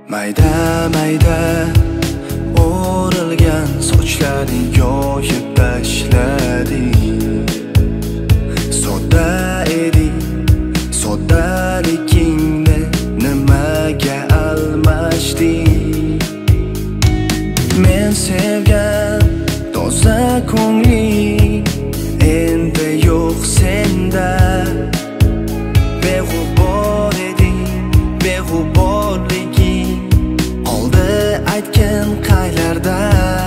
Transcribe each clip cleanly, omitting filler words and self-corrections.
Mayda mayda o'rilgan sochlaring yoyib tashlading. Sodda eding, soddaligingni nimaga almashding? Men sevgan toza ko'ngling endi yo'q senda. Beg'ubor eding, beg'uborliging qoldi aytgan qaylarda.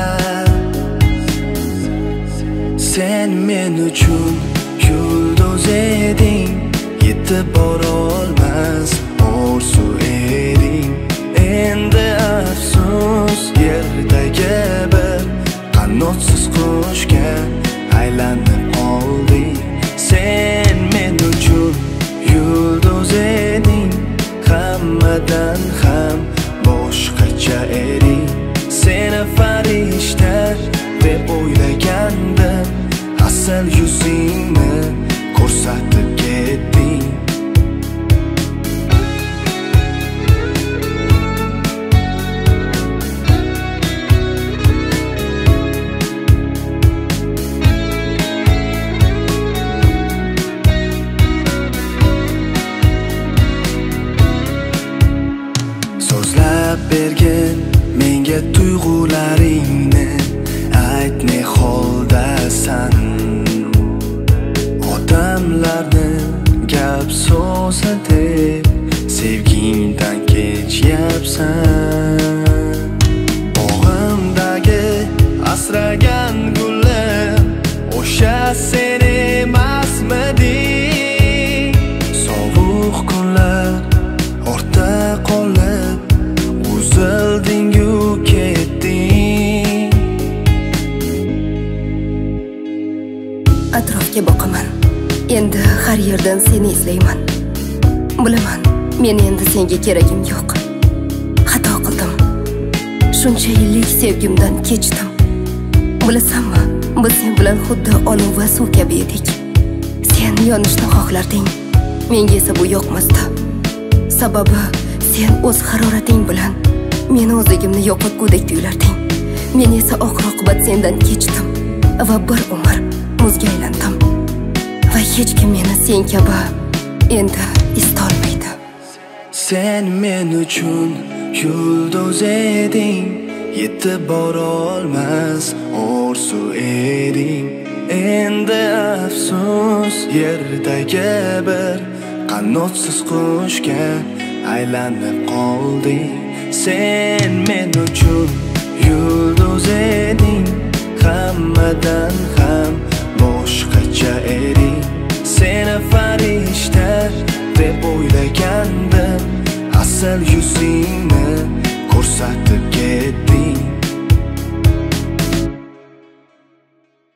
Sen men uchun yulduz eding, yetib borolmas orzu eding. Endi afsus yerdagi bir qanotsiz qushga aylanib qolding. Sen men uchun yulduz eding, hammadan ham boshqacha eding. Seni farishta deb o'ylagandim, asl yuzingni ko'rsatib ketding. So'zlab bergin menga tuyg'ularingni, ayt ne holdasan. Odamlarni gap so'zlatib sevgingdan kechyapsan. Bog'imdagi asragan gulim o'sha sen emasmiding? Sovuq kunlar ortda qolib uzilding-u ketding. Atrofga boqaman, endi har yerdan seni izlayman. Bilaman, men endi senga keragim yo'q. Xato qildim, shuncha yillik sevgimdan kechdim. Bilasanmi, biz sen bilan xuddi olov va suv kabi edik. Sen yonishni xohlarding, menga esa bu yoqmasdi. Sababi sen o'z harorating bilan meni o'zligimni yo'qotgudek tuyularding. Men esa oxir-oqibat sendan kechdim va bir umr muzga aylandim. Va hech kim meni sen kabi endi istolmaydi. Sen men uchun yulduz eding, yetib borolmas orzu eding. Endi afsus yerdagi bir qanotsiz qushga aylanib qolding. Sen men uchun yulduz eding, hammadan ham boshqacha eding. Seni farishta deb o'ylagandim, asl yuzingni ko'rsatib ketding.